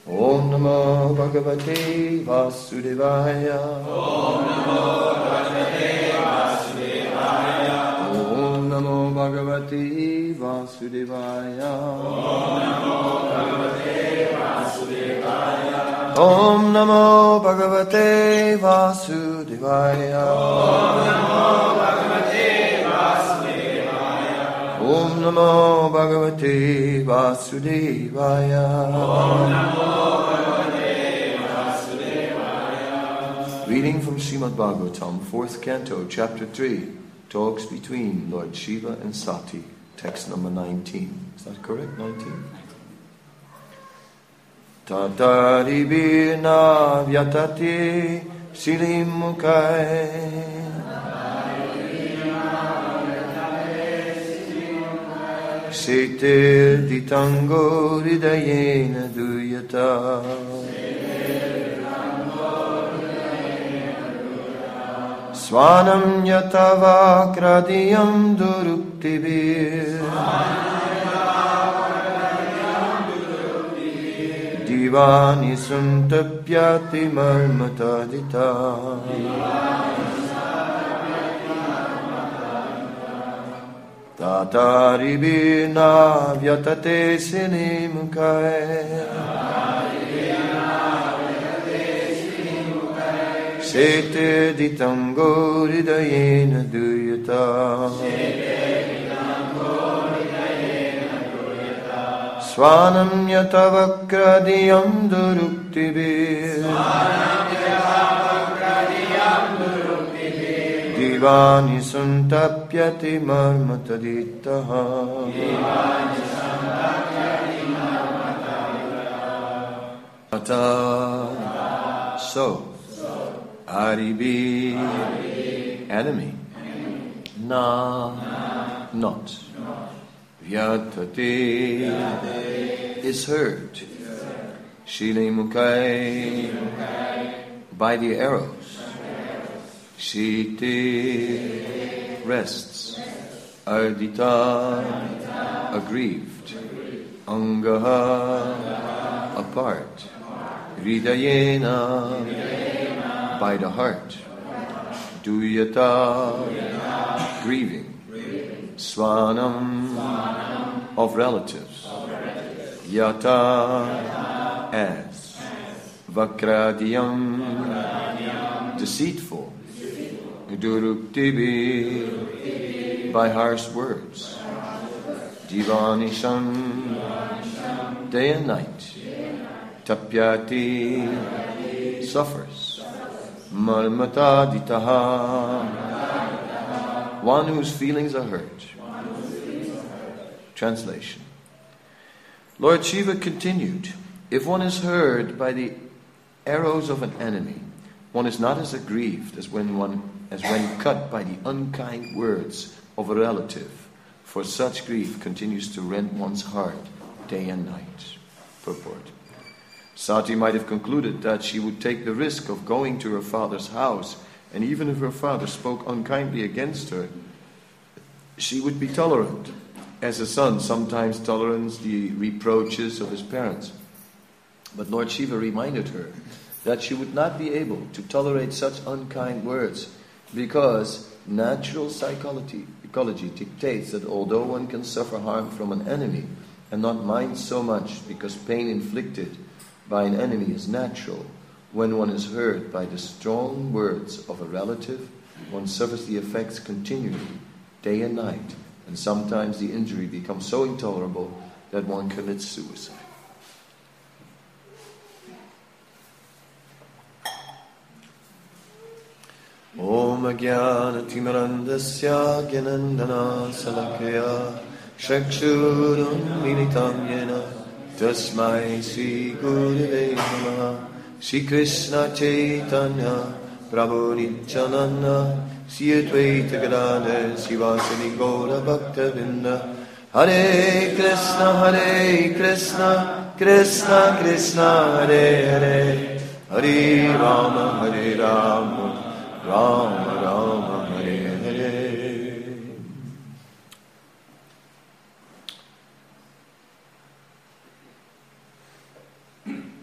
Om Namo Bhagavate Vasudevaya. Om Namo Bhagavate Vasudevaya. Om Namo Bhagavate Vasudevaya. Om Namo Bhagavate Vasudevaya. Om Namo Bhagavate Vasudevaya. Om Namo Bhagavate Vasudevaya. Reading from Srimad Bhagavatam, 4th Canto, Chapter 3, Talks between Lord Shiva and Sati, text number 19. Is that correct? 19? Tatari birna vyatati silim mukai. Setir ditango hridayena duyata. Swanam yatava kradiyam duruktibir. Divani suntapyati marmatadita. Tatari birna vyatate sinimukai. Sete ditango hridayena duyata. Swanam yatavakradiyam duruktibir. Divani suntapyati marmataditaha. So, Aribi, enemy. Na, not. Vyatati, is heard. Shilimukai, by the arrows. Shiti, rests. Ardita, aggrieved. Angaha, apart. Hridayena, by the heart. Duyata, grieving. Swanam, of relatives. Yata, as. Vakradiyam, deceitful. Duruktibi, by harsh words. Divanisham, day and night. Tapyati, suffers. Malmataditaha, one whose feelings are hurt. Translation. Lord Shiva continued, if one is hurt by the arrows of an enemy, one is not as aggrieved as when cut by the unkind words of a relative, for such grief continues to rend one's heart day and night. Purport. Sati might have concluded that she would take the risk of going to her father's house, and even if her father spoke unkindly against her, she would be tolerant, as a son sometimes tolerates the reproaches of his parents. But Lord Shiva reminded her that she would not be able to tolerate such unkind words, because natural psychology dictates that although one can suffer harm from an enemy and not mind so much because pain inflicted by an enemy is natural, when one is hurt by the strong words of a relative, one suffers the effects continually, day and night, and sometimes the injury becomes so intolerable that one commits suicide. Om Jnana Timirandasya Gyanandana Salakaya Shakshurun Militam Yena Tasmai Sri Gurave Namaha. Sri Krishna Chaitanya Prabhu Nityananda Sri Advaita Gadadhar Srivasadi Gaura Bhaktavinda. Hare Krishna Krishna Krishna Hare Hare, Hare Rama Rama Rama Hare Hare.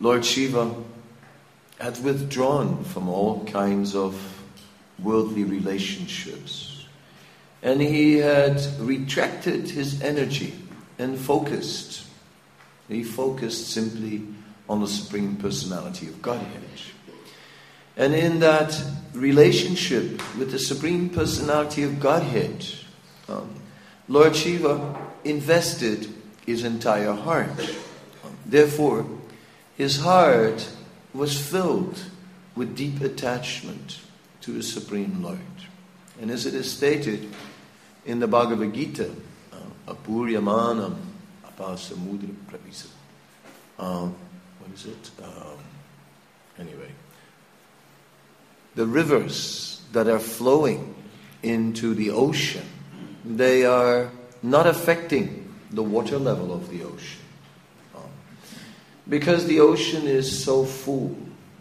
Lord Shiva had withdrawn from all kinds of worldly relationships. And he had retracted his energy and focused. He focused simply on the Supreme Personality of Godhead. And in that relationship with the Supreme Personality of Godhead, Lord Shiva invested his entire heart. Therefore, his heart was filled with deep attachment to the Supreme Lord. And as it is stated in the Bhagavad Gita, Apuryamanam apasamudra pravisa. What is it? Anyway. The rivers that are flowing into the ocean, they are not affecting the water level of the ocean. Because the ocean is so full.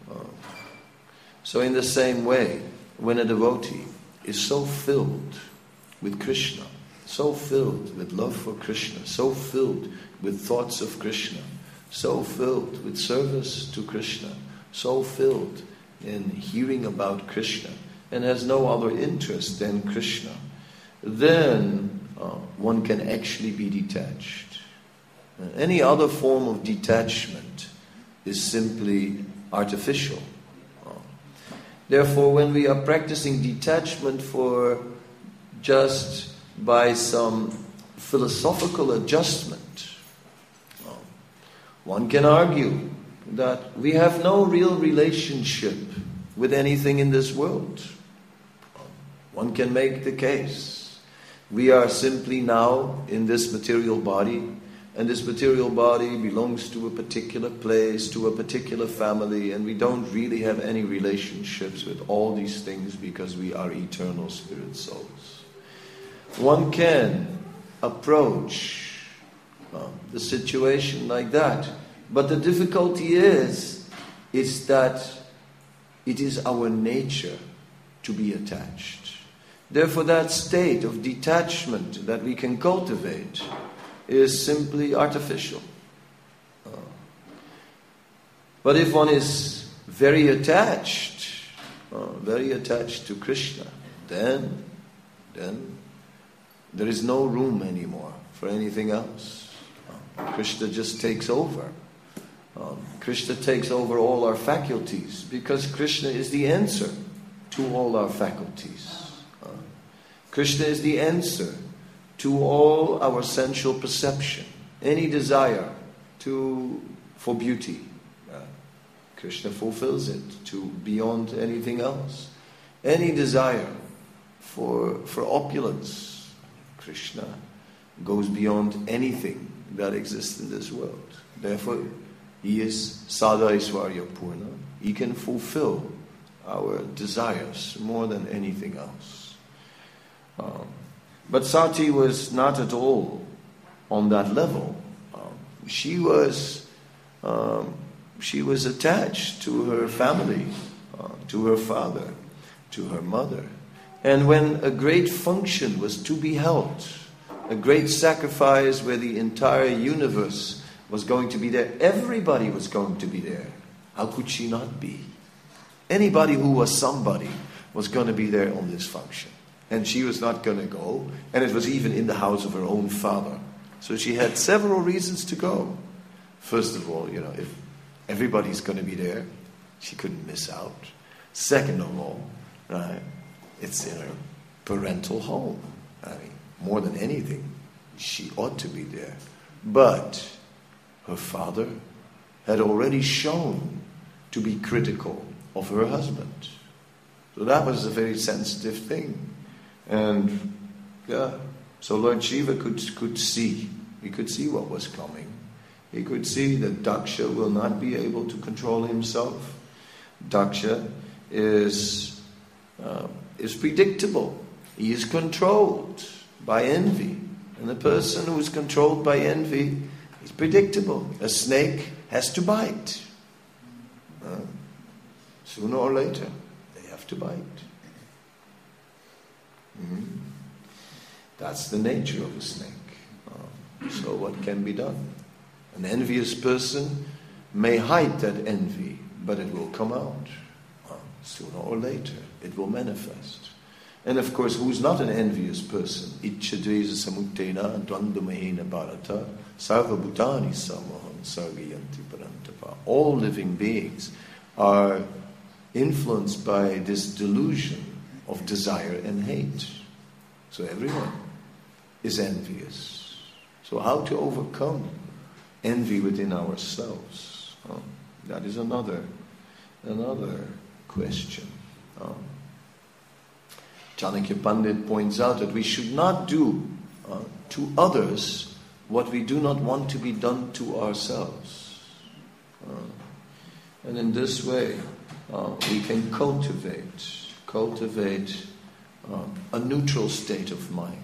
So in the same way, when a devotee is so filled with Krishna, so filled with love for Krishna, so filled with thoughts of Krishna, so filled with service to Krishna, so filled in hearing about Krishna, and has no other interest than Krishna, then one can actually be detached. Any other form of detachment is simply artificial. Therefore, when we are practicing detachment for just by some philosophical adjustment, one can argue that we have no real relationship with anything in this world. One can make the case. We are simply now in this material body, and this material body belongs to a particular place, to a particular family, and we don't really have any relationships with all these things because we are eternal spirit souls. One can approach the situation like that, but the difficulty is that it is our nature to be attached. Therefore, that state of detachment that we can cultivate is simply artificial. But if one is very attached to Krishna, then there is no room anymore for anything else. Krishna just takes over. Krishna takes over all our faculties because Krishna is the answer to all our faculties. Krishna is the answer to all our sensual perception, any desire for beauty. Krishna fulfills it to beyond anything else. Any desire for opulence, Krishna goes beyond anything that exists in this world. Therefore, he is Sada Aishwarya Purna. He can fulfill our desires more than anything else. But Sati was not at all on that level. She was attached to her family, to her father, to her mother. And when a great function was to be held, a great sacrifice where the entire universe was going to be there, everybody was going to be there. How could she not be? Anybody who was somebody was going to be there on this function. And she was not going to go. And it was even in the house of her own father. So she had several reasons to go. First of all, if everybody's going to be there, she couldn't miss out. Second of all, right, it's in her parental home. I mean, more than anything, she ought to be there. But her father had already shown to be critical of her husband. So that was a very sensitive thing. And so Lord Shiva could see. He could see what was coming. He could see that Daksha will not be able to control himself. Daksha is predictable. He is controlled by envy. And the person who is controlled by envy is predictable. A snake has to bite. Sooner or later, they have to bite. That's the nature of a snake. So what can be done? An envious person may hide that envy, but it will come out. Sooner or later, it will manifest. And of course, who's not an envious person? Ichchadvesa samuttena dvandamahena bharata sarva bhutani samaham sargayanti parantapa. All living beings are influenced by this delusion of desire and hate. So everyone is envious. So how to overcome envy within ourselves? That is another question. Chanakya Pandit points out that we should not do to others what we do not want to be done to ourselves. And in this way, we can cultivate a neutral state of mind.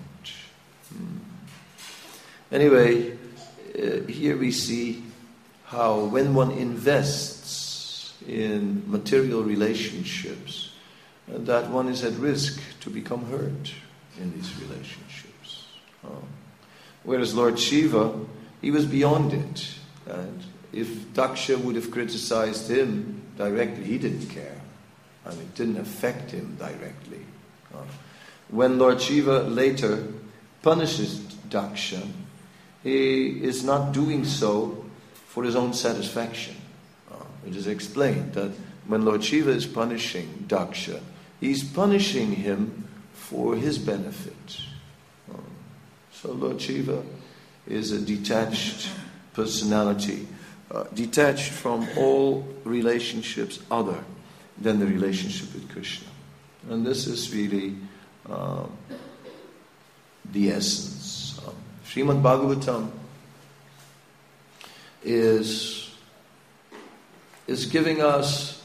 Anyway, here we see how when one invests in material relationships, that one is at risk to become hurt in these relationships. Whereas Lord Shiva, he was beyond it. And if Daksha would have criticized him directly, he didn't care. I mean, it didn't affect him directly. When Lord Shiva later punishes Daksha, he is not doing so for his own satisfaction. It is explained that when Lord Shiva is punishing Daksha, he's punishing him for his benefit. So Lord Shiva is a detached personality, detached from all relationships other than the relationship with Krishna. And this is really the essence. Srimad Bhagavatam is giving us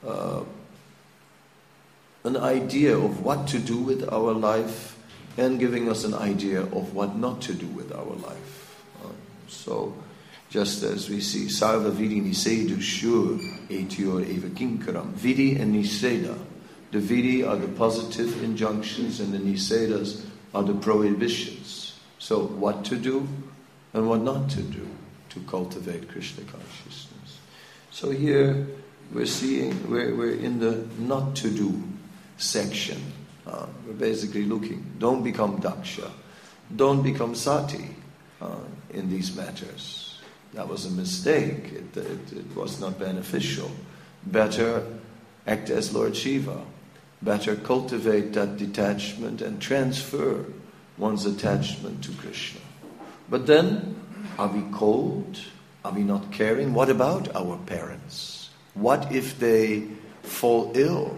an idea of what to do with our life and giving us an idea of what not to do with our life. So, just as we see, Sarva Vidi Nisedu Shur Etyor Eva Kinkaram. Vidi and Niseda. The Vidi are the positive injunctions and the Nisedas are the prohibitions. So, what to do and what not to do to cultivate Krishna consciousness. So here we're seeing, we're in the not to do section. We're basically looking, don't become Daksha, don't become Sati in these matters. That was a mistake. It was not beneficial. Better act as Lord Shiva. Better cultivate that detachment and transfer one's attachment to Krishna. But then, are we cold? Are we not caring? What about our parents? What if they fall ill?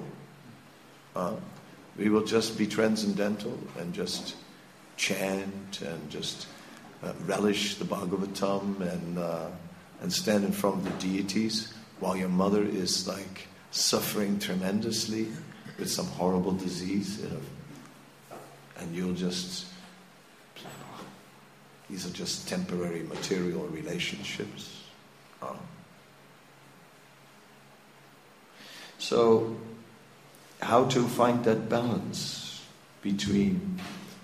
We will just be transcendental and just chant and just relish the Bhagavatam and stand in front of the deities while your mother is like suffering tremendously with some horrible disease, and you'll just, these are just temporary material relationships. So, how to find that balance between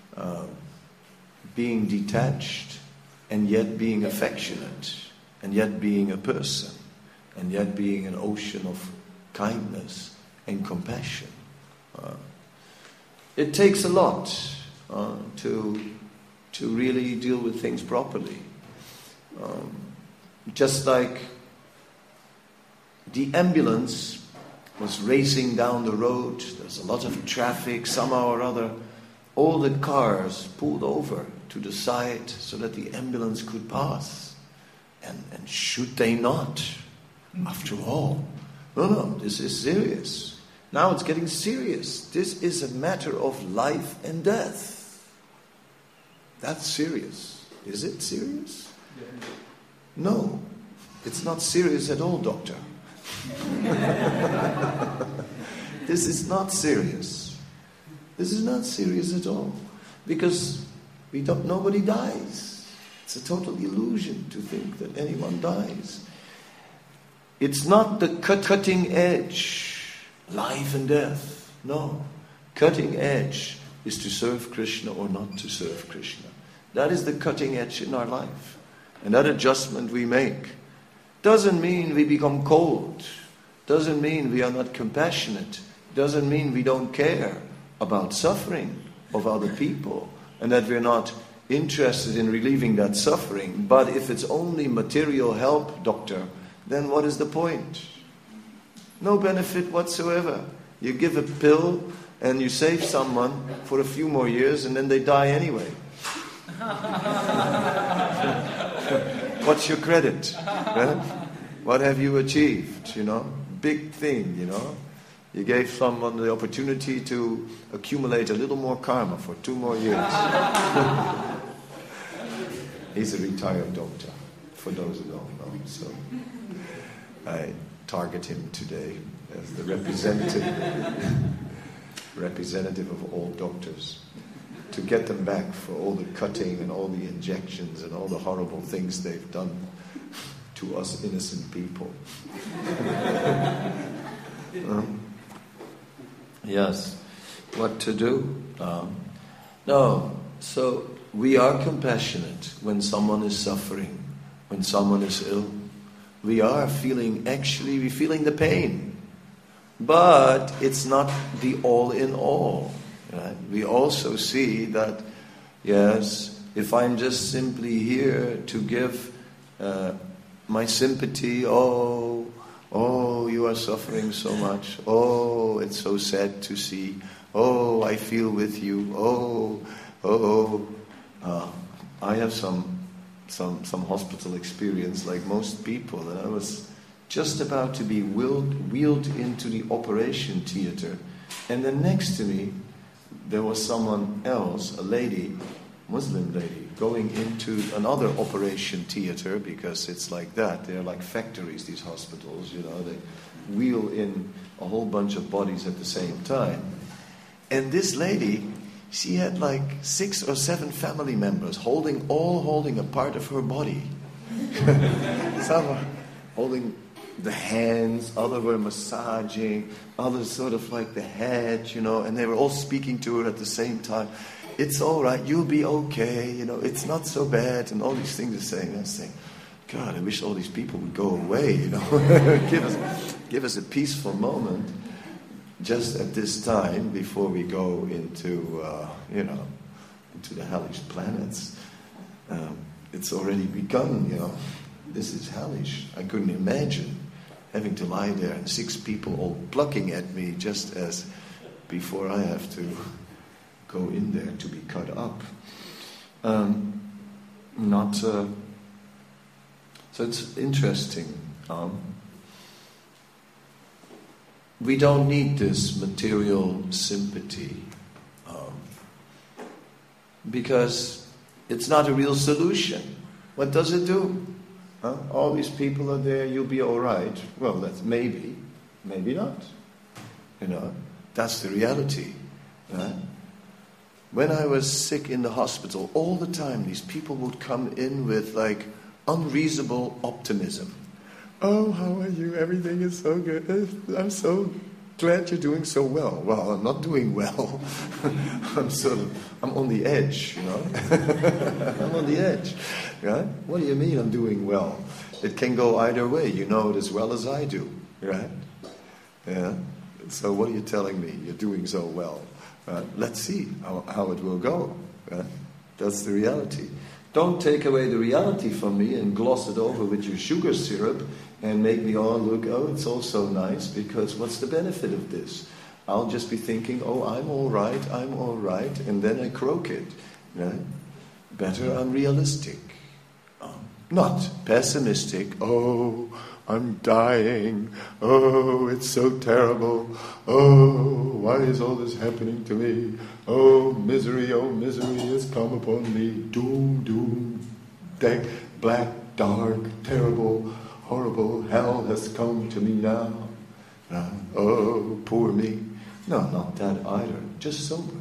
being detached and yet being affectionate, and yet being a person, and yet being an ocean of kindness and compassion. It takes a lot to really deal with things properly. Just like the ambulance was racing down the road, there's a lot of traffic, somehow or other, all the cars pulled over to the side so that the ambulance could pass. And should they not? After all, no, this is serious. Now it's getting serious. This is a matter of life and death. That's serious. Is it serious? No, it's not serious at all, doctor. This is not serious. This is not serious at all. Because nobody dies. It's a total illusion to think that anyone dies. It's not the cutting edge, life and death. No. Cutting edge is to serve Krishna or not to serve Krishna. That is the cutting edge in our life. And that adjustment we make Doesn't mean we become cold. Doesn't mean we are not compassionate. Doesn't mean we don't care about suffering of other people and that we're not interested in relieving that suffering. But if it's only material help, doctor, then what is the point? No benefit whatsoever. You give a pill and you save someone for a few more years and then they die anyway. What's your credit? Right? What have you achieved? Big thing, You gave someone the opportunity to accumulate a little more karma for 2 more years. He's a retired doctor, for those who don't know. So I target him today as the representative of all doctors, to get them back for all the cutting and all the injections and all the horrible things they've done to us innocent people. Yes, what to do? So we are compassionate when someone is suffering, when someone is ill. We are feeling the pain. But it's not the all in all. Right? We also see that, yes, if I'm just simply here to give my sympathy, oh, you are suffering so much. Oh, it's so sad to see. Oh, I feel with you. I have some hospital experience like most people, and I was just about to be wheeled into the operation theater, and then next to me there was someone else, a lady, Muslim lady, going into another operation theater, because it's like that. They're like factories, these hospitals, They wheel in a whole bunch of bodies at the same time. And this lady, she had like 6 or 7 family members holding a part of her body. Some were holding the hands, others were massaging, others sort of like the head, and they were all speaking to her at the same time. It's all right, you'll be okay, it's not so bad, and all these things are saying. I was saying, God, I wish all these people would go away, give us a peaceful moment just at this time before we go into the hellish planets. It's already begun, This is hellish. I couldn't imagine having to lie there and 6 people all plucking at me just as before I have to go in there to be cut up. So it's interesting. We don't need this material sympathy because it's not a real solution. What does it do? All these people are there, you'll be all right. Well, that's maybe not. That's the reality. Right? When I was sick in the hospital, all the time these people would come in with like unreasonable optimism. Oh, how are you? Everything is so good. I'm so glad you're doing so well. Well, I'm not doing well. I'm on the edge, I'm on the edge. Right? What do you mean I'm doing well? It can go either way. You know it as well as I do. Right? Yeah. So what are you telling me? You're doing so well. Let's see how it will go. Right? That's the reality. Don't take away the reality from me and gloss it over with your sugar syrup and make me all look, it's all so nice, because what's the benefit of this? I'll just be thinking, I'm all right, and then I croak it. Right? Better I'm realistic. Not pessimistic. I'm dying. It's so terrible. Why is all this happening to me? Misery has come upon me. Doom, black, dark, terrible, horrible hell has come to me now. Poor me. No, not that either. Just sober.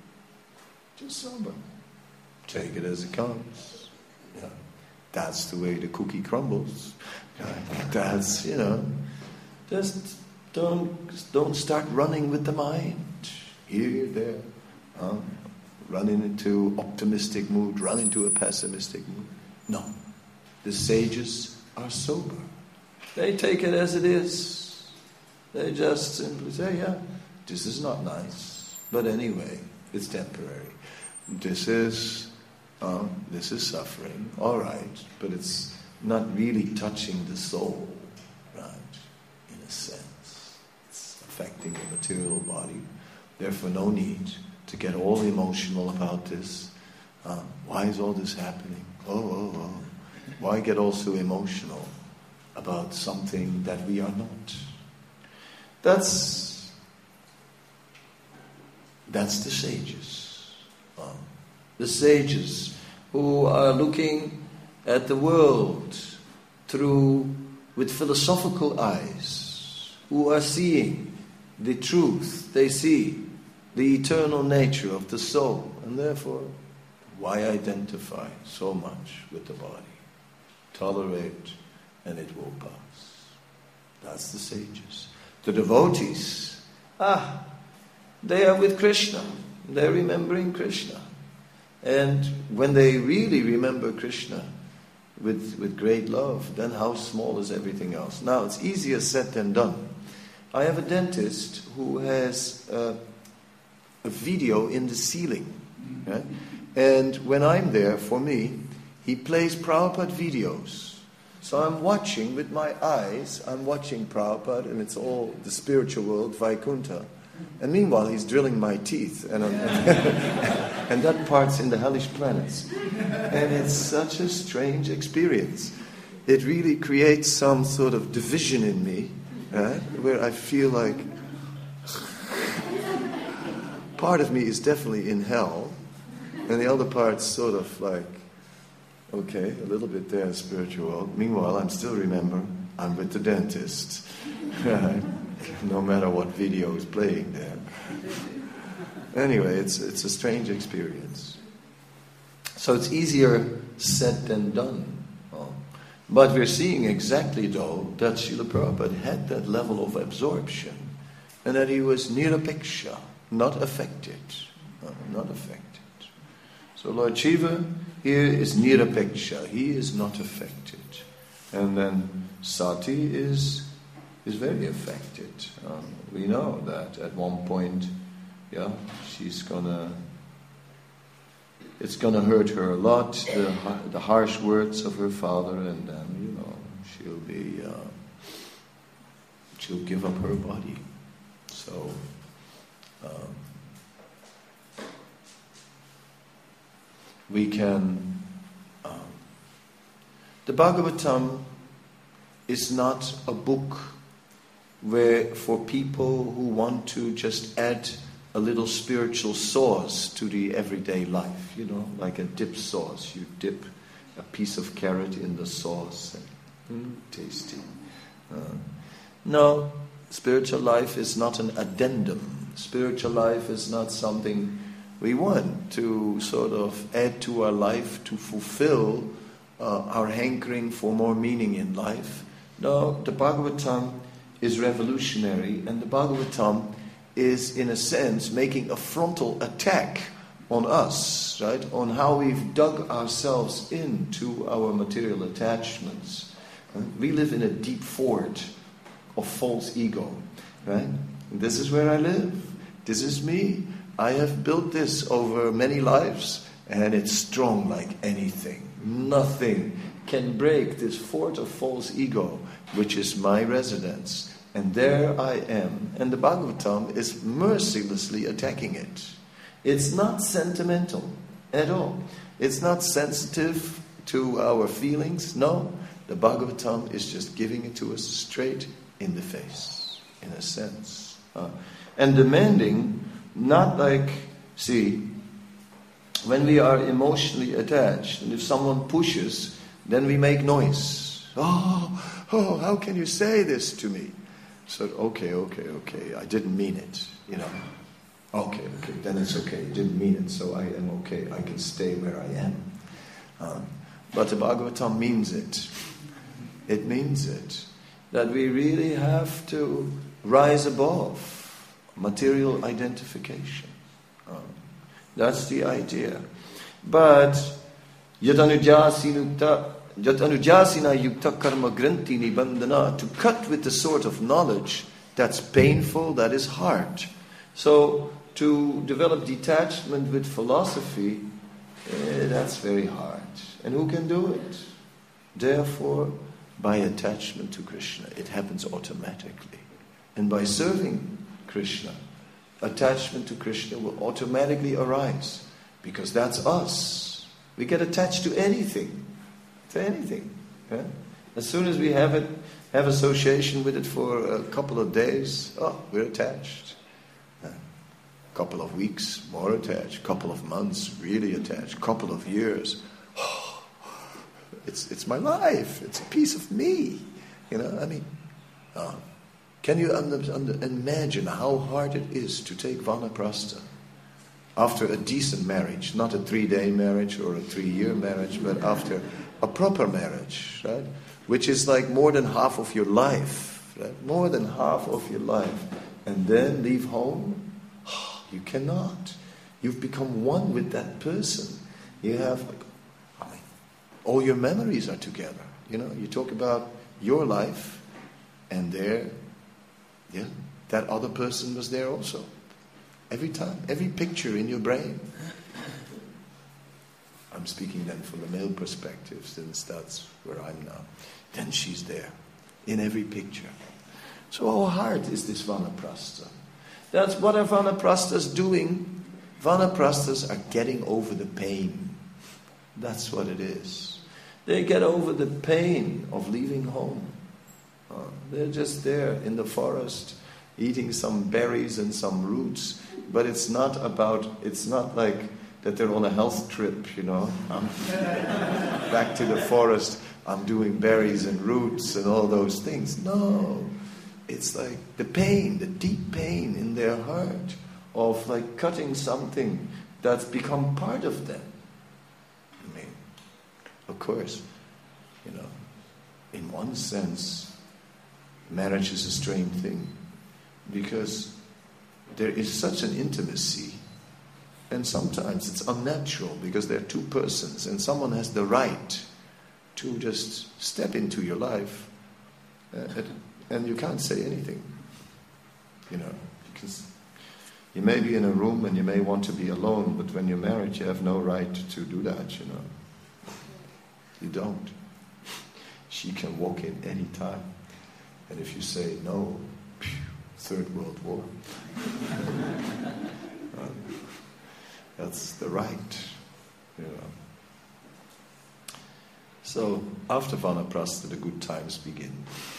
Take it as it comes. Yeah. That's the way the cookie crumbles. That's, just don't start running with the mind. Here, there. Run into optimistic mood, run into a pessimistic mood. No. The sages are sober. They take it as it is. They just simply say, yeah, this is not nice. But anyway, it's temporary. This is suffering, all right, but it's not really touching the soul, right, in a sense. It's affecting the material body. Therefore, no need to get all emotional about this. Why is all this happening? Oh. Why get also emotional about something that we are not? That's the sages. The sages who are looking at the world with philosophical eyes, who are seeing the truth. They see the eternal nature of the soul, and therefore, why identify so much with the body? Tolerate, and it will pass. That's the sages. The devotees, they are with Krishna. They're remembering Krishna. And when they really remember Krishna with great love, then how small is everything else? Now, it's easier said than done. I have a dentist who has a video in the ceiling. Right? And when I'm there, for me, he plays Prabhupada videos. So I'm watching with my eyes, I'm watching Prabhupada, and it's all the spiritual world, Vaikuntha. And meanwhile, he's drilling my teeth, and and that part's in the hellish planets. And it's such a strange experience. It really creates some sort of division in me, right? Where I feel like part of me is definitely in hell, and the other part's sort of like, okay, a little bit there in the spiritual world. Meanwhile, I'm still I'm with the dentist. No matter what video is playing there. Anyway, it's a strange experience. So it's easier said than done. But we're seeing exactly, though, that Srila Prabhupada had that level of absorption, and that he was nirapeksha, not affected. Not affected. So Lord Shiva here is nirapeksha. He is not affected. And then Sati is very affected. We know that at one point, it's gonna hurt her a lot, the harsh words of her father, and then she'll give up her body. So we can. The Bhagavatam is not a book for people who want to just add a little spiritual sauce to the everyday life, like a dip sauce. You dip a piece of carrot in the sauce, and tasty. No, spiritual life is not an addendum. Spiritual life is not something we want to sort of add to our life to fulfill our hankering for more meaning in life. No, the Bhagavatam is revolutionary, and the Bhagavatam is, in a sense, making a frontal attack on us, right? On how we've dug ourselves into our material attachments. We live in a deep fort of false ego, right? This is where I live. This is me. I have built this over many lives, and it's strong like anything. Nothing can break this fort of false ego, which is my residence. And there I am. And the Bhagavatam is mercilessly attacking it. It's not sentimental at all. It's not sensitive to our feelings. No, the Bhagavatam is just giving it to us straight in the face, in a sense. And demanding, not like, see, when we are emotionally attached, and if someone pushes, then we make noise. Oh, how can you say this to me? So, okay, I didn't mean it, Okay, then it's okay, you didn't mean it, so I am okay, I can stay where I am. But the Bhagavatam means it. It means it. That we really have to rise above material identification. That's the idea. But yadanujya sinukta Yat anujasina yukta karma granti nibandhana, to cut with the sort of knowledge that's painful, that is hard. So to develop detachment with philosophy, that's very hard. And who can do it? Therefore, by attachment to Krishna, it happens automatically. And by serving Krishna, attachment to Krishna will automatically arise. Because that's us. We get attached to anything. To anything. Yeah? As soon as we have association with it for a couple of days, we're attached. Couple of weeks, more attached. Couple of months, really attached. Couple of years, it's my life. It's a piece of me. Can you imagine how hard it is to take vanaprastha after a decent marriage, not a 3-day marriage or a 3-year marriage, but after a proper marriage, right? Which is like more than half of your life, right? More than half of your life, and then leave home. You cannot. You've become one with that person. You have, all your memories are together. You talk about your life, and that other person was there also. Every time, every picture in your brain. I'm speaking then from the male perspective, since that's where I'm now. Then she's there, in every picture. So how hard is this vanaprastha? That's what are vanaprasthas doing. Vanaprasthas are getting over the pain. That's what it is. They get over the pain of leaving home. They're just there in the forest, eating some berries and some roots. But it's not like that they're on a health trip, I'm back to the forest, I'm doing berries and roots and all those things. No. It's like the pain, the deep pain in their heart of like cutting something that's become part of them. Of course, in one sense, marriage is a strange thing because there is such an intimacy, and sometimes it's unnatural because there are two persons and someone has the right to just step into your life and you can't say anything. Because you may be in a room and you may want to be alone, but when you're married, you have no right to do that, You don't. She can walk in any time. And if you say no, Third World War. That's the right. So after vanaprastha, the good times begin.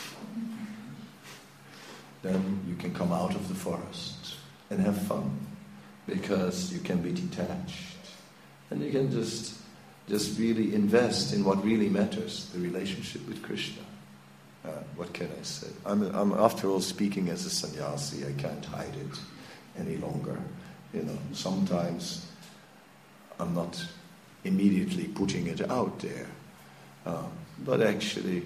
Then you can come out of the forest and have fun, because you can be detached and you can just really invest in what really matters, the relationship with Krishna. What can I say? I'm after all speaking as a sannyasi. I can't hide it any longer. Sometimes I'm not immediately putting it out there, but actually,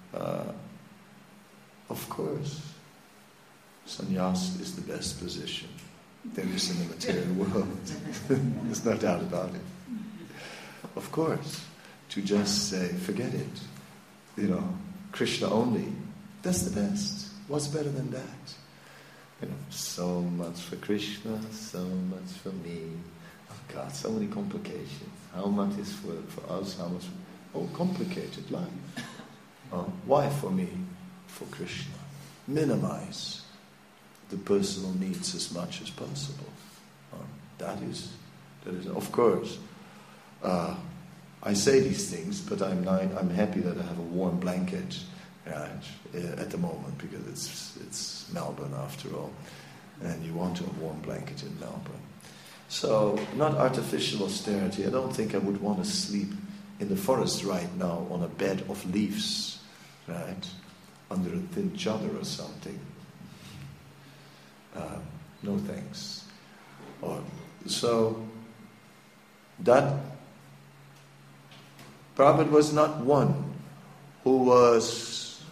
of course, sannyas is the best position there is in the material world. There's no doubt about it. Of course, to just say, forget it, Krishna only, that's the best. What's better than that? So much for Krishna, so much for me. Oh God, so many complications. How much is for us, how much complicated life. Why for me? For Krishna. Minimize the personal needs as much as possible. That is, of course. I say these things, but I'm happy that I have a warm blanket, at the moment, because it's Melbourne after all, and you want a warm blanket in Melbourne. So, not artificial austerity. I don't think I would want to sleep in the forest right now on a bed of leaves, right, under a thin chadar or something. No thanks. So that Prabhupada was not one who was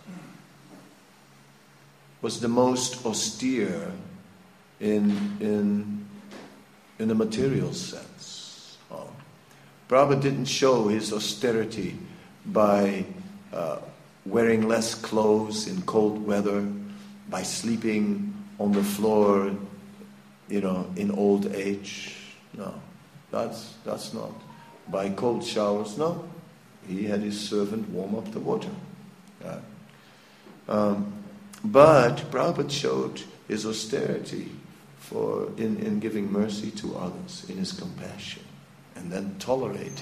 the most austere in the material sense. Prabhupada didn't show his austerity by wearing less clothes in cold weather, by sleeping on the floor, in old age. No, that's not. By cold showers, no. He had his servant warm up the water. But Prabhupada showed his austerity in giving mercy to others, in his compassion, and then tolerating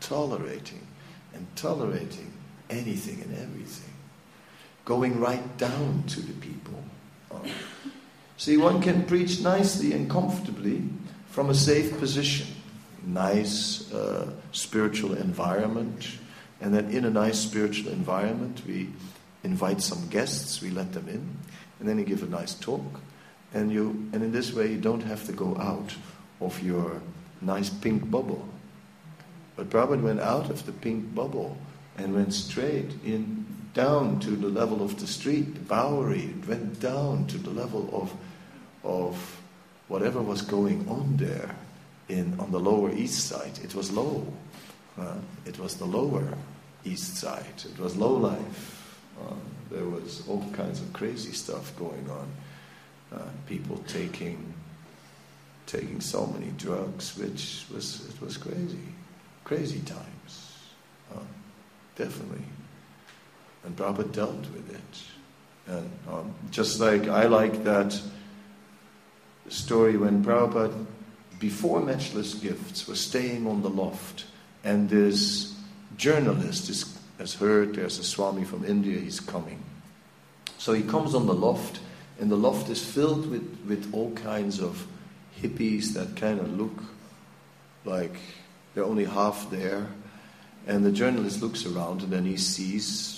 anything and everything, going right down to the people. See, one can preach nicely and comfortably from a safe position, nice spiritual environment, and then in a nice spiritual environment we invite some guests, we let them in, and then you give a nice talk, and in this way you don't have to go out of your nice pink bubble. But Prabhupada went out of the pink bubble and went straight down to the level of the street, the Bowery, went down to the level of whatever was going on there on the Lower East Side. It was low. It was the Lower East Side. It was low life. There was all kinds of crazy stuff going on. People taking so many drugs, it was crazy times, definitely. And Prabhupada dealt with it. And just like I like that story when Prabhupada, before Matchless Gifts, was staying on the loft, and this journalist has heard there's a Swami from India, he's coming. So he comes on the loft, and the loft is filled with all kinds of hippies that kind of look like they're only half there. And the journalist looks around, and then he sees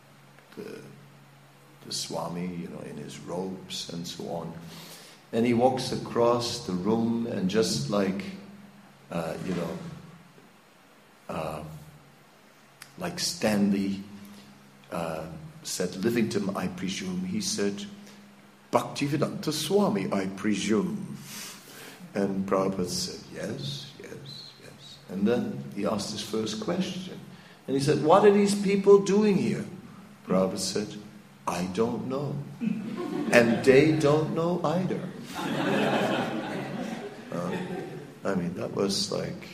the Swami, in his robes and so on. And he walks across the room, and just like, like Stanley said, Livington, I presume, he said, Bhaktivedanta Swami, I presume. And Prabhupada said, yes. And then he asked his first question. And he said, what are these people doing here? Prabhupada said, I don't know. And they don't know either. That was like,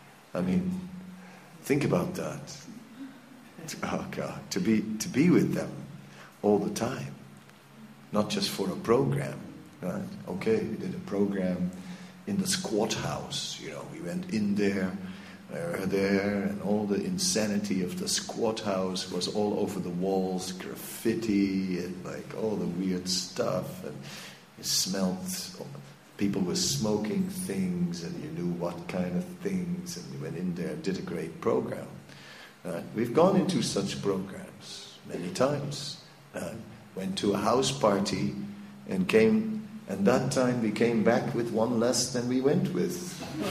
think about that. Oh God, to be with them all the time. Not just for a program, right? Okay, we did a program in the squat house, we went in there, and all the insanity of the squat house was all over the walls, graffiti and like all the weird stuff, and it smelled, people were smoking things, and you knew what kind of things, and you went in there and did a great program. We've gone into such programs many times. Went to a house party and that time we came back with one less than we went with.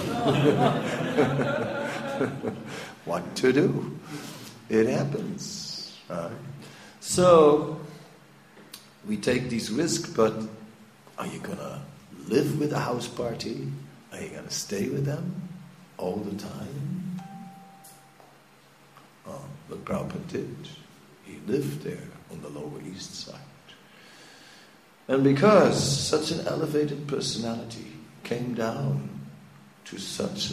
What to do? It happens. So we take these risks, but are you going to live with a house party? Are you going to stay with them all the time? But Prabhupada did. He lived there on the Lower East Side. And because such an elevated personality came down to such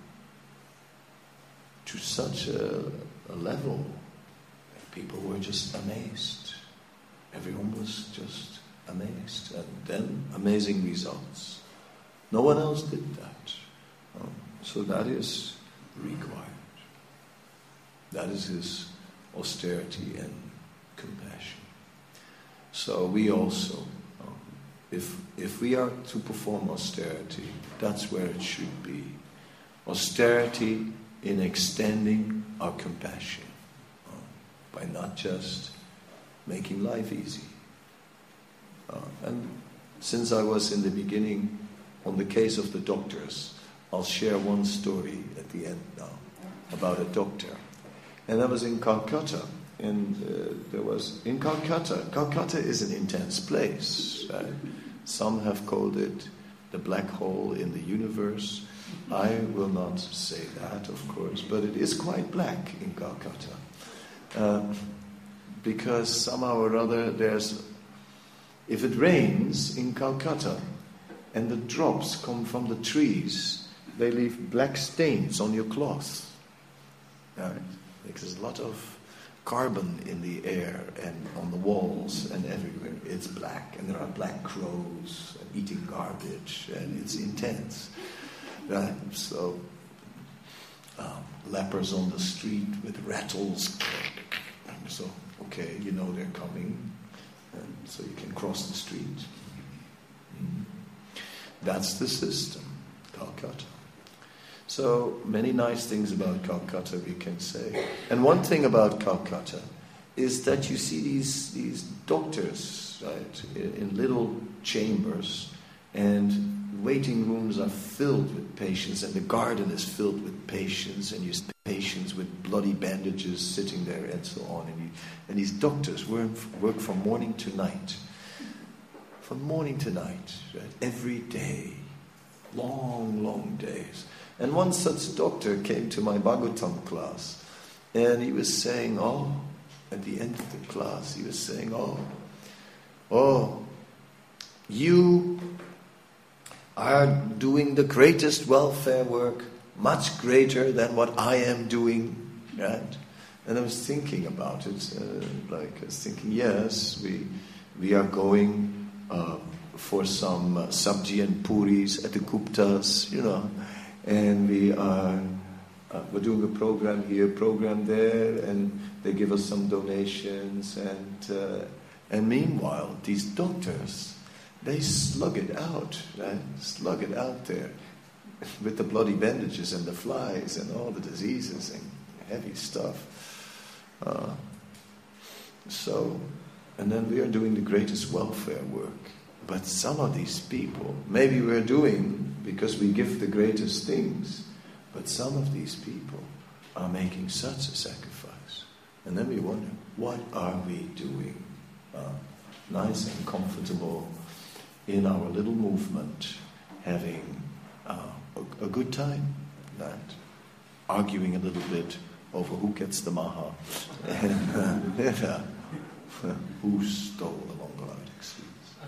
a level, people were just amazed. Everyone was just amazed. And then amazing results. No one else did that. So that is required. That is his austerity and compassion. So we also, if we are to perform austerity, that's where it should be. Austerity in extending our compassion by not just making life easy. And since I was in the beginning on the case of the doctors, I'll share one story at the end now about a doctor. And that was in Calcutta. And Calcutta is an intense place. Right? Some have called it the black hole in the universe. I will not say that, of course, but it is quite black in Calcutta. because somehow or other if it rains in Calcutta and the drops come from the trees, they leave black stains on your cloth. Right? There's a lot of carbon in the air and on the walls and everywhere. It's black, and there are black crows and eating garbage, and it's intense. Right? So, lepers on the street with rattles. So, okay, you know they're coming, and so you can cross the street. That's the system, Calcutta. So many nice things about Calcutta we can say. And one thing about Calcutta is that you see these doctors, right, in little chambers, and waiting rooms are filled with patients, and the garden is filled with patients, and you see patients with bloody bandages sitting there and so on. And these doctors work from morning to night. From morning to night, right, every day. Long, long days. And one such doctor came to my Bhagavatam class, and he was saying, at the end of the class, he was saying, you are doing the greatest welfare work, much greater than what I am doing, right? And I was thinking about it, yes, we are going for some sabji and puris at the Guptas, and we're doing a program here, program there, and they give us some donations, and meanwhile these doctors, they slug it out there with the bloody bandages and the flies and all the diseases and heavy stuff. And then we are doing the greatest welfare work. But some of these people, maybe we're doing because we give the greatest things, but some of these people are making such a sacrifice. And then we wonder, what are we doing? Nice and comfortable in our little movement, having a good time, right? Arguing a little bit over who gets the maha, and who stole the Mongolic sweets.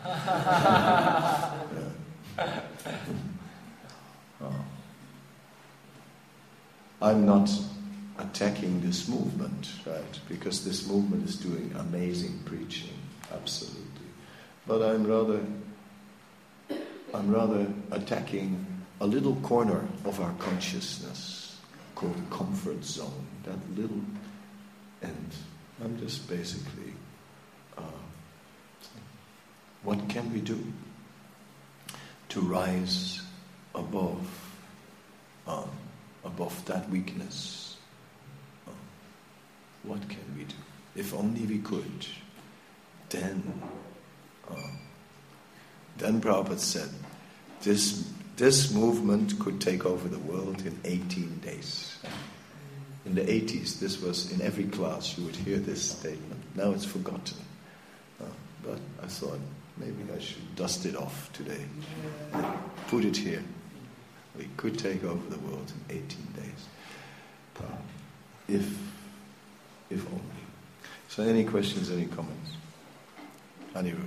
I'm not attacking this movement, right? Because this movement is doing amazing preaching, absolutely. But I'm rather attacking a little corner of our consciousness called the comfort zone. That little, and I'm just basically. What can we do to rise above that weakness? What can we do? If only we could, then Prabhupada said, this movement could take over the world in 18 days. In the 80s, this was in every class, you would hear this statement. Now it's forgotten. But I thought, maybe I should dust it off today and put it here. We could take over the world in 18 days. If only. So any questions, any comments? Anirudh.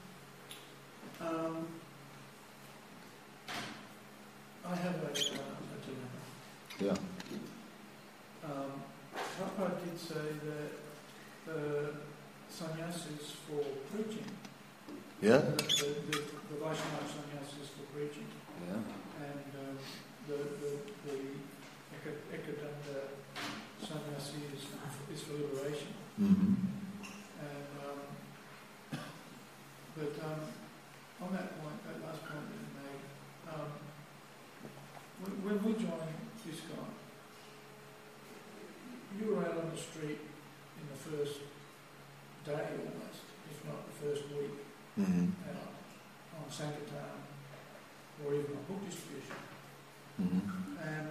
I have a dilemma. Yeah. Prabhupada did say that sannyasis for preaching. Yeah. The Vaishnava sannyasis for preaching. Yeah. And the Ekadanda sannyasi is for liberation. Mm-hmm. And but on that point, that last point that you made, when we joined this guy, you were out on the street in the first day almost, if not the first week, out on Sankirtan or even on book distribution. Mm-hmm. And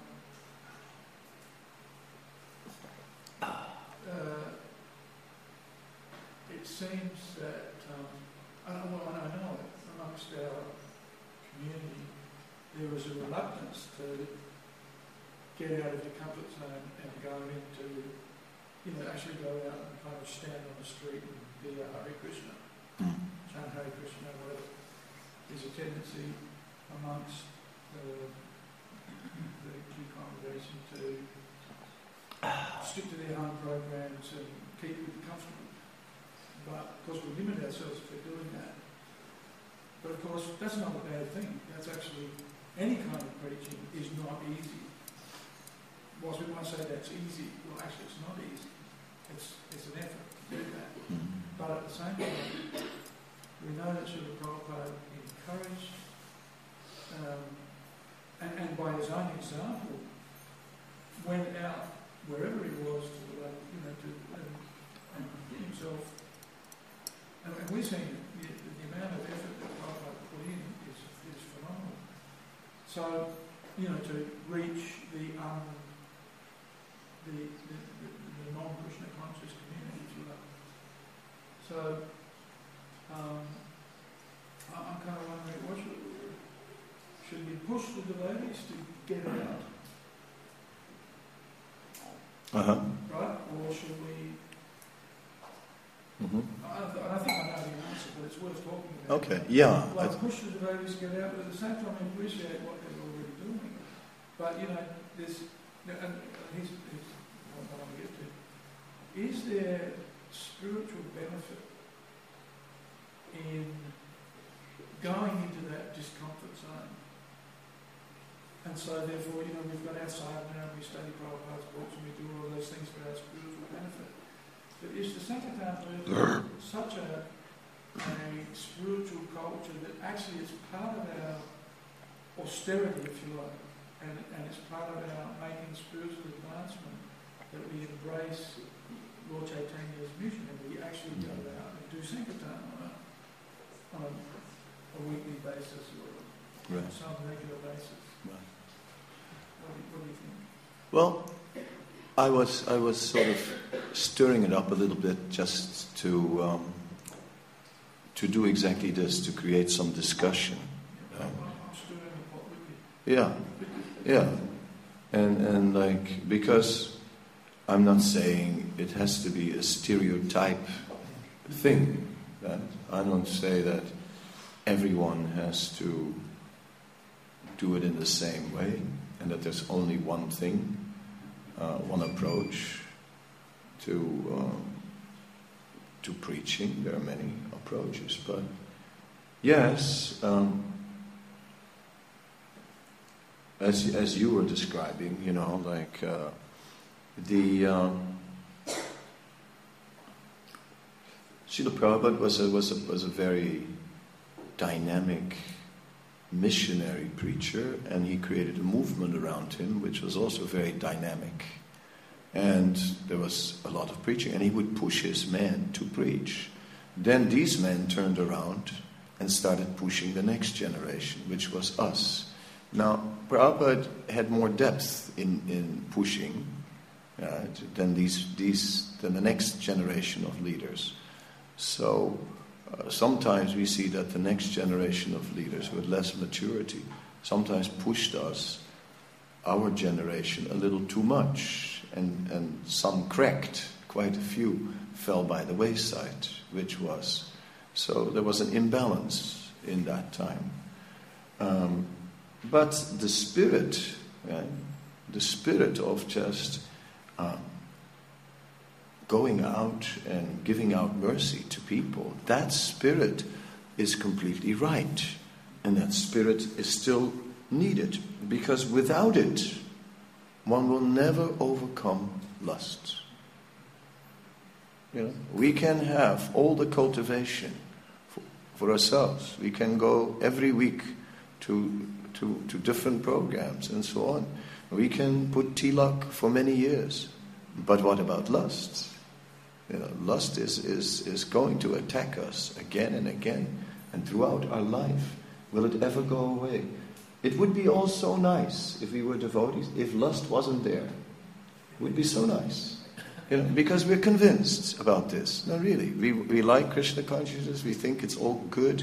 it seems that, I know that amongst our community there was a reluctance to get out of your comfort zone and go into actually go out and kind of stand on the street and be a Hare Krishna, chant Hare Krishna, whatever. There's a tendency amongst the key congregation to stick to their own programs and keep it comfortable. But of course we limit ourselves if we're doing that. But of course that's not a bad thing. That's actually, any kind of preaching is not easy. Whilst we might say that's easy, well actually it's not easy. It's an effort to do that. But at the same time, we know that Srila Prabhupada encouraged, and by his own example, went out wherever he was to himself. And we've seen the amount of effort that Prabhupada put in is phenomenal. So, to reach the non-Krishna conscious community, if you like. So, I'm kind of wondering, should we push the devotees to get out? Right? Or should we... I think I know the answer, but it's worth talking about. Okay, yeah. Push the devotees to get out, but at the same time we appreciate what they're already doing. But, there's... And here's what I want to get to. Is there spiritual benefit in going into that discomfort zone? And so therefore, we've got our sadhana and we study Prabhupada's books and we do all those things for our spiritual benefit. But is the Sankirtan movement such a spiritual culture that actually it's part of our austerity, if you like, and it's part of our making spiritual advancement that we embrace Lord Chaitanya's mission and we actually go out and do Sankirtan on a weekly basis or some regular basis. Right. What do you think? Well, I was sort of stirring it up a little bit just to do exactly this, to create some discussion. I'm stirring the pot with you. Yeah, and because I'm not saying it has to be a stereotype thing. That I don't say that everyone has to do it in the same way, and that there's only one thing, one approach to preaching. There are many approaches, but yes. As you were describing, Srila Prabhupada was a very dynamic missionary preacher, and he created a movement around him which was also very dynamic. And there was a lot of preaching, and he would push his men to preach. Then these men turned around and started pushing the next generation, which was us. Now, Prabhupada had more depth in pushing than the next generation of leaders. So sometimes we see that the next generation of leaders with less maturity sometimes pushed us, our generation, a little too much, and some cracked. Quite a few fell by the wayside, so there was an imbalance in that time. But the spirit of just going out and giving out mercy to people, that spirit is completely right. And that spirit is still needed, because without it, one will never overcome lust. We can have all the cultivation for ourselves. We can go every week to different programs and so on. We can put tilak for many years. But what about lust? Lust is going to attack us again and again and throughout our life. Will it ever go away? It would be all so nice if we were devotees, if lust wasn't there. It would be so nice. Because we're convinced about this. No, really. We like Krishna consciousness. We think it's all good,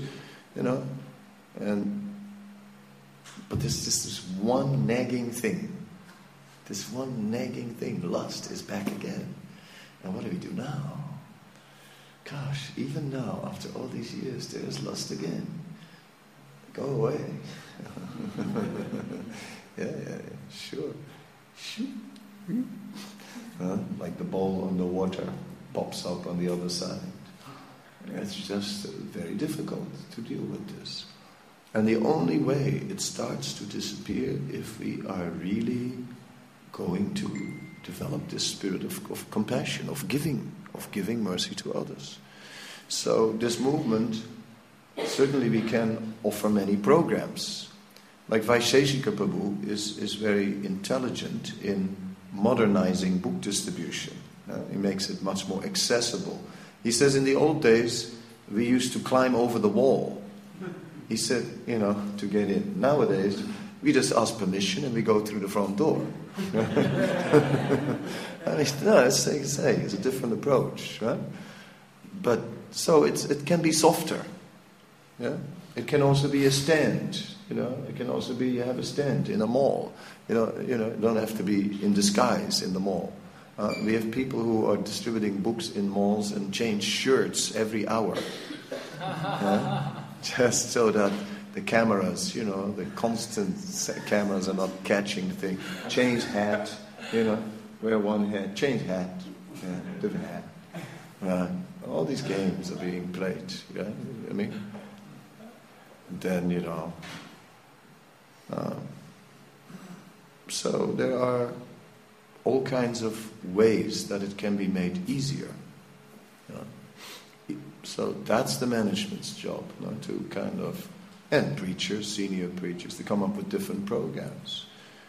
But there's this one nagging thing. This one nagging thing. Lust is back again. And what do we do now? Gosh, even now, after all these years, there is lust again. Go away. yeah, sure. Like the ball on the water pops up on the other side. It's just very difficult to deal with this. And the only way it starts to disappear if we are really going to develop this spirit of compassion, of giving mercy to others. So this movement, certainly we can offer many programs. Like Vaisheshika Prabhu is very intelligent in modernizing book distribution. He makes it much more accessible. He says in the old days, we used to climb over the wall. He said, to get in. Nowadays, we just ask permission and we go through the front door. It's a different approach, right? But so it can be softer. Yeah, it can also be a stand. It can also be you have a stand in a mall. You don't have to be in disguise in the mall. We have people who are distributing books in malls and change shirts every hour, just so that the cameras, the constant cameras are not catching the thing. Change hat, wear one hat, change hat, different hat. All these games are being played. And then, so there are all kinds of ways that it can be made easier. So that's the management's job, to kind of, and preachers, senior preachers, to come up with different programs.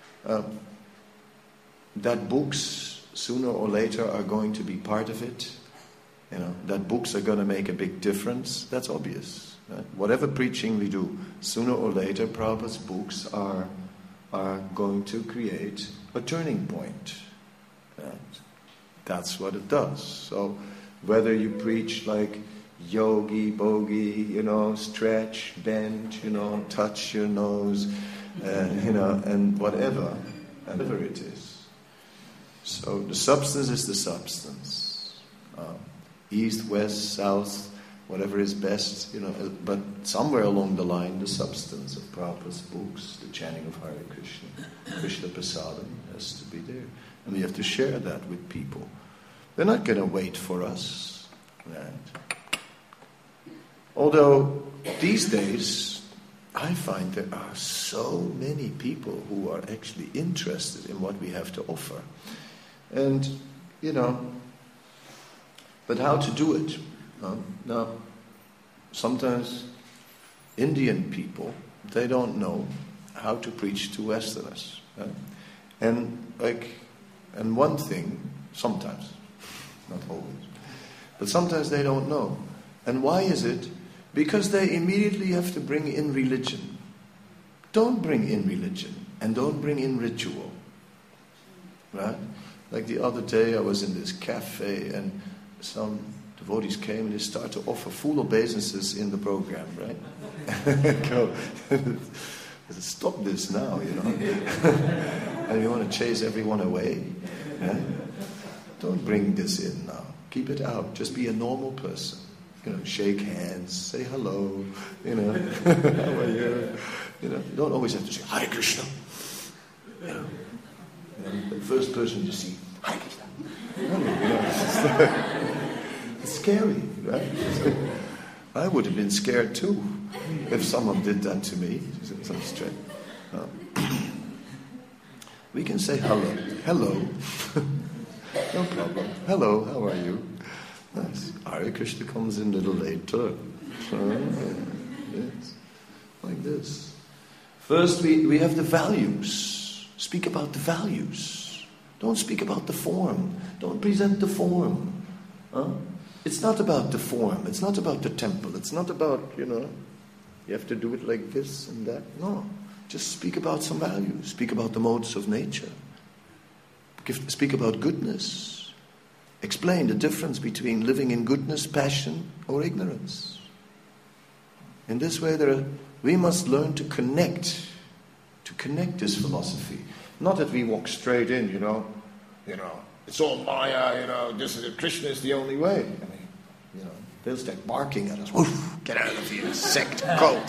That books, sooner or later, are going to be part of it. That books are going to make a big difference, that's obvious. Right? Whatever preaching we do, sooner or later, Prabhupada's books are going to create a turning point. Right? That's what it does. So whether you preach like yogi, bogey, stretch, bend, touch your nose, and whatever it is. So the substance is the substance. East, west, south, whatever is best, but somewhere along the line, the substance of Prabhupada's books, the chanting of Hare Krishna, Krishna Prasadam has to be there. And we have to share that with people. They're not going to wait for us. Right? Although these days, I find there are so many people who are actually interested in what we have to offer. And, but how to do it? Now, sometimes Indian people, they don't know how to preach to Westerners. Right? And one thing, sometimes, not always, but sometimes they don't know. And why is it? Because they immediately have to bring in religion. Don't bring in religion and don't bring in ritual. Right? Like the other day I was in this cafe and some devotees came and they started to offer full obeisances in the program, right? Go, stop this now, and you want to chase everyone away. Yeah? Don't bring this in now. Keep it out. Just be a normal person. Shake hands, say hello, how are you? You don't always have to say, Hare Krishna. The first person you see, Hare Krishna. It's scary, right? I would have been scared too if someone did that to me. We can say hello, no problem. Hello, how are you? Nice. Hare Krishna comes in a little later. Yes. Like this. First we have the values. Speak about the values. Don't speak about the form. Don't present the form. It's not about the form. It's not about the temple. It's not about, you have to do it like this and that. No. Just speak about some values. Speak about the modes of nature. Speak about goodness. Explain the difference between living in goodness, passion, or ignorance. In this way, we must learn to connect this philosophy. Not that we walk straight in, it's all Maya, this is Krishna is the only way. I mean, they'll start barking at us. Woof, get out of here, sect, cult.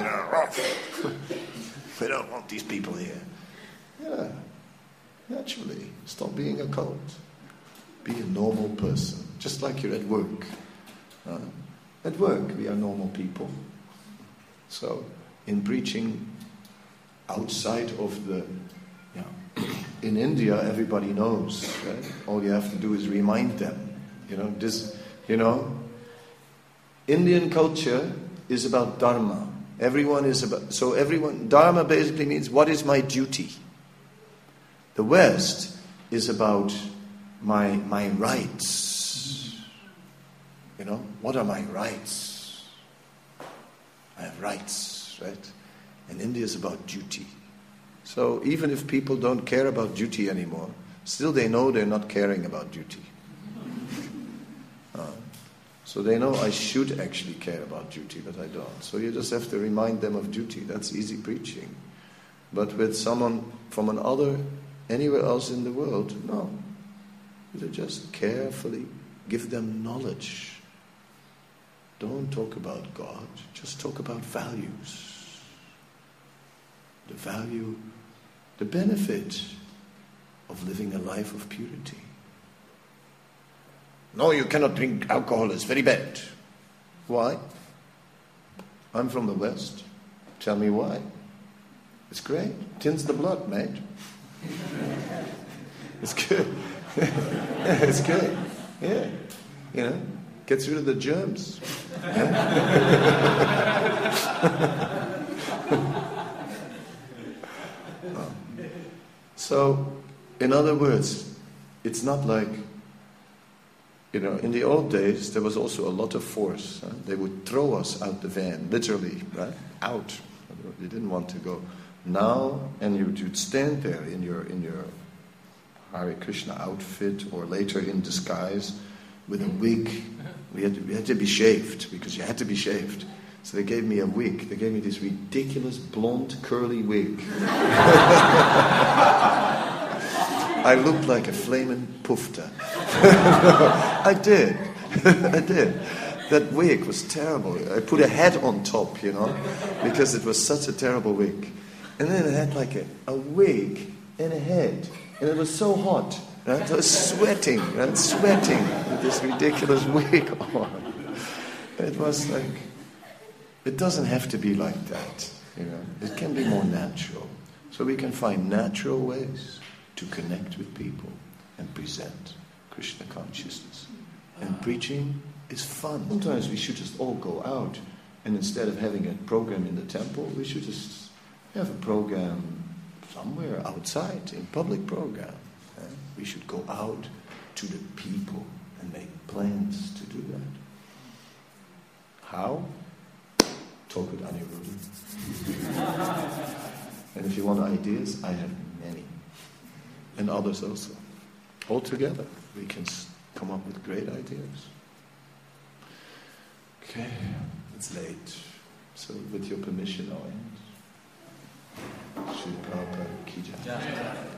We don't want these people here. Yeah, naturally, stop being a cult. Be a normal person, just like you're at work. At work, we are normal people. So, in preaching outside of the... in India, everybody knows, right? All you have to do is remind them. Indian culture is about dharma. Dharma basically means, what is my duty? The West is about my rights. What are my rights? I have rights, right? And India is about duty. So even if people don't care about duty anymore, still they know they're not caring about duty. So they know I should actually care about duty, but I don't. So you just have to remind them of duty. That's easy preaching. But with someone from anywhere else in the world, no. You just carefully give them knowledge. Don't talk about God, just talk about values. The benefit of living a life of purity. No, you cannot drink alcohol, it's very bad. Why? I'm from the West. Tell me why. It's great. Thins the blood, mate. It's good. It's good. Yeah. Gets rid of the germs. So, in other words, it's not like, in the old days, there was also a lot of force. They would throw us out the van, literally, right? Out. They didn't want to go. Now, and you'd stand there in your Hare Krishna outfit, or later in disguise, with a wig. We had to be shaved, because you had to be shaved. So they gave me a wig. They gave me this ridiculous blonde curly wig. I looked like a flaming pufta. I did. That wig was terrible. I put a hat on top, because it was such a terrible wig. And then it had like a wig and a head. And it was so hot. Right? I was sweating with this ridiculous wig on. It was like, it doesn't have to be like that. It can be more natural. So we can find natural ways to connect with people and present Krishna consciousness. And preaching is fun. Sometimes we should just all go out, and instead of having a program in the temple, we should just have a program somewhere outside, in public program. We should go out to the people and make plans to do that. How? Talk with Aniruddha. And if you want ideas, I have many. And others also. All together, we can come up with great ideas. Okay, it's late. So with your permission, I'll end. Srila Prabhupada ki jai.